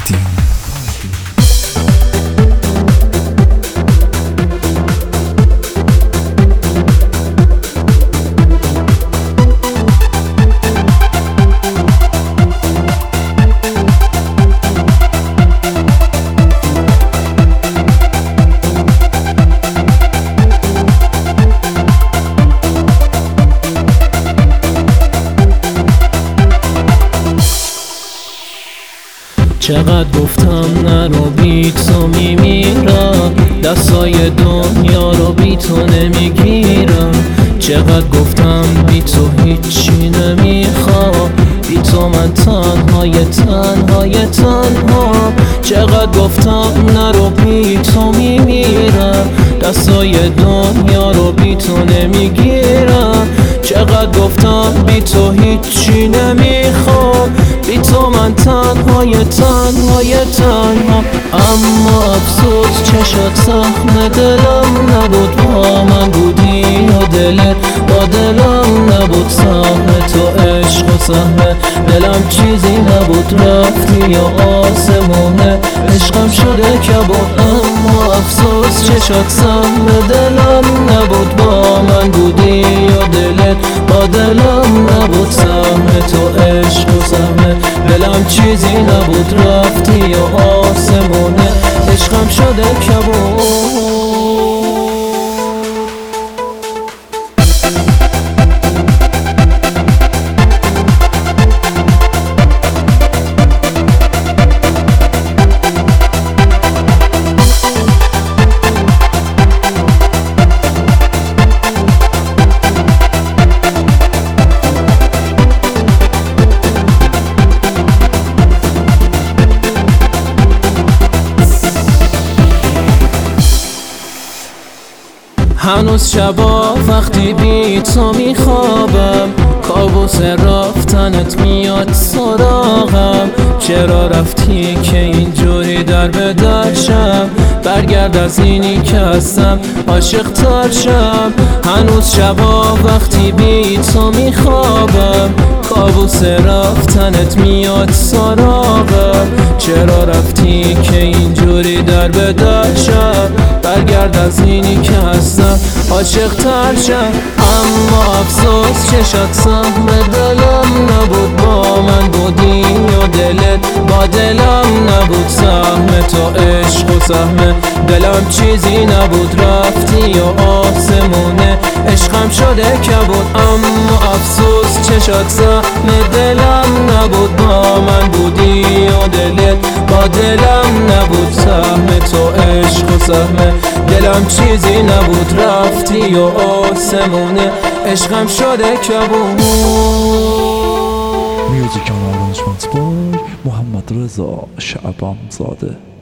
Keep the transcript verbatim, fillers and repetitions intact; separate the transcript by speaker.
Speaker 1: چقدر گفتم نرو بی تو میمیرم، دستای دنیا رو بی تو نمیگیرم. چقدر گفتم بی تو هیچی نمیخوام، بی تو من تنهای تنهای تنها. چقدر گفتم نرو بی تو میمیرم، دستای دنیا رو بی تو نمیگیرم. چقدر گفتم بی تو هیچی نمیخوام، بی تو من تنهای تنهای تنها. اما افسوس چشات سهم دلم نبود، با من بودی و دلت با دلم نبود. سهم تو عشق و سهم دلم چیزی نبود، رفتی یا آسمونه عشقم شده کبود. اما افسوس چشات سهم دلم نبود، با من بودی و دلت با دلم نبود. سهم تو عشق و سهم دلم چیزی نبود، رفتی یا آسمونه عشقم شده کبود. هنوز شبا وقتی بی تو میخوابم، کابوس رفتنت میاد سراغم. چرا رفتی که اینجوری در به در شم، برگرد از اینی که هستم عاشق تر شم. هنوز شبا وقتی بی تو میخوابم، کابوس رفتنت میاد سراغم. چرا رفتی که اینجوری در به در شم، برگرد از اینی که هستم عاشق تر شم. اما افسوس چشات سهم دلم نبود، با من بودی و دلت با دلم نبود. سهم تو عشق و سهم دلم چیزی نبود، رفتی و آسمونه عشقم شده کبود. اما افسوس چشات سهم دلم نبود، با من بودی و دلت با دلم نبود. سهم تو عشق و سهم دلم چیزی نبود، رفتی و آسمونه عشقم شده کبود.
Speaker 2: میوزیک آرانجمنت بای محمد رضا شعبان زاده.